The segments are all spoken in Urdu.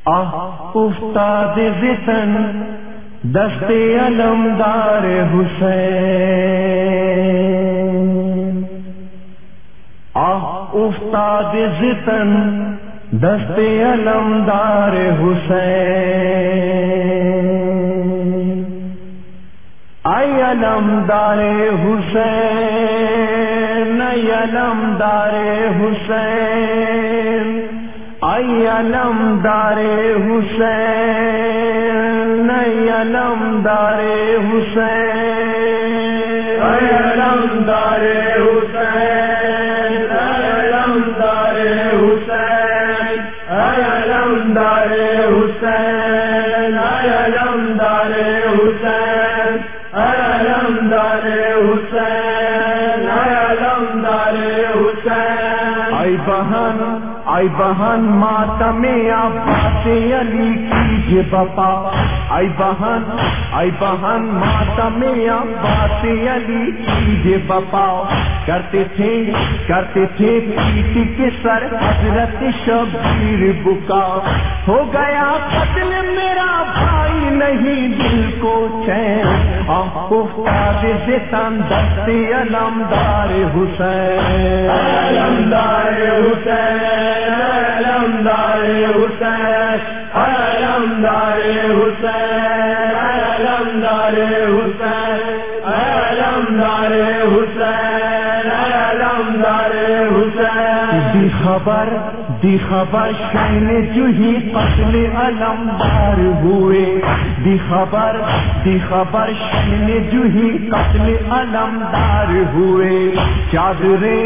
استاد وطن دست علمدار حسین، استاد وطن دست علمدار حسین، ای علمدار حسین، ای علمدار حسین، ای علمدار حسین، ای علمدار حسین، ای علمدار حسین، ای علمدار حسین، ای علمدار حسین، ای علمدار حسین، ای علمدار حسین، ای علمدار حسین، ای بہن ای بہن ماتم عباس علی کیجئے بپا، ای بہن ماتم عباس علی کیجئے بپا، کرتے تھے پیٹ کے سر حضرت شبیر بکا، ہو گیا قتل میرا بھائی نہیں دل کو چین، استاد وطن دست علمدار حسین، علمدار حسین، علمدار حسین، علمدار حسین، علمدار حسین، علمدار حسین، علمدار حسین، دی خبر شین جوہی قتل علمدار ہوئے، دی خبر شین جوہی قتل علمدار ہوئے، چادریں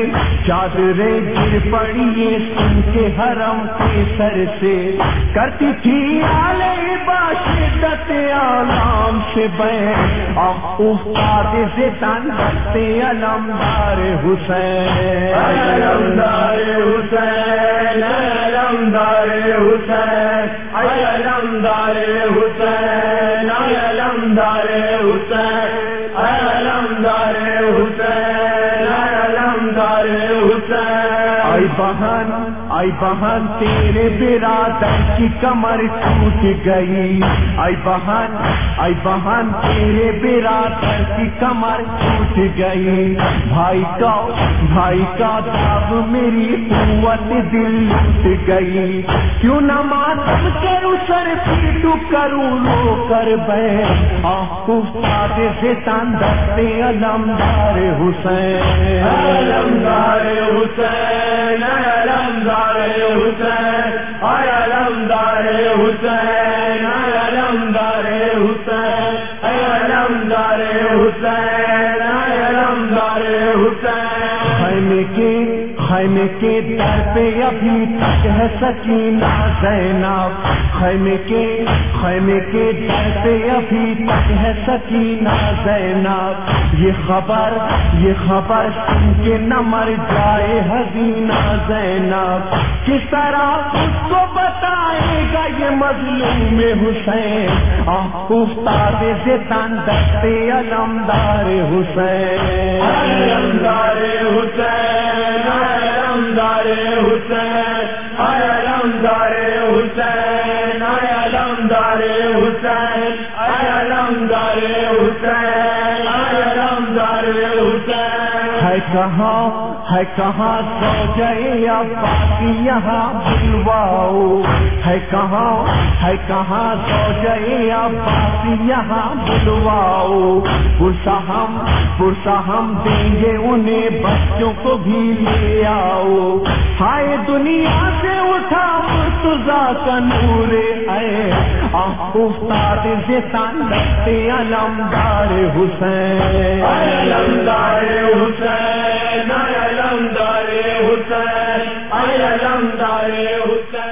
گر پڑی سن کے حرم کے سر سے، کرتی تھی علیہ باشدت عالم سے بیان، استاد وطن دست علمدار حسین، علمدار حسین، علمدار حسین، علمدار حسین، علمدار حسین، علمدار حسین، علمدار حسین، ای بہن تیرے برادر کی کمر ٹوٹ گئی، ای بہن تیرے برادر کی کمر ٹوٹ گئی، بھائی کا داغ میری قوت دل لٹ گئی، کیوں نہ ماتم کے سر پیٹو کروں رو کر بیٹھ، استاد وطن دست علمدار حسین، علمدار حسین، علمدار حسین، علمدار حسین، علمدار حسین، علمدار حسین، علمدار حسین، خیمے کے در پہ ابھی تک ہے سکینہ زینب، خیمے کے در پہ ابھی تک ہے سکینہ زینب، یہ خبر سن کے نہ مر جائے حسینہ زینب، کس طرح اس کو بتائے گا یہ مظلوم حسین، استاد وطن دست علمدار حسین، علمدار حسین، علمدار حسین، علمدار حسین، علمدار حسین، علمدار حسین، علمدار حسین، ہے کہاں زوجہ عباس یہاں بلواؤ، ہے کہاں زوجہ عباس یہاں بلواؤ، پرسہ ہم دیں گے انہیں بچوں کو بھی لے آؤ، ہائے دنیا سے اٹھا مرتضیٰ کا نور اے، استاد وطن دست علمدار حسین، علمدار حسین، علمدار حسین، علمدار حسین۔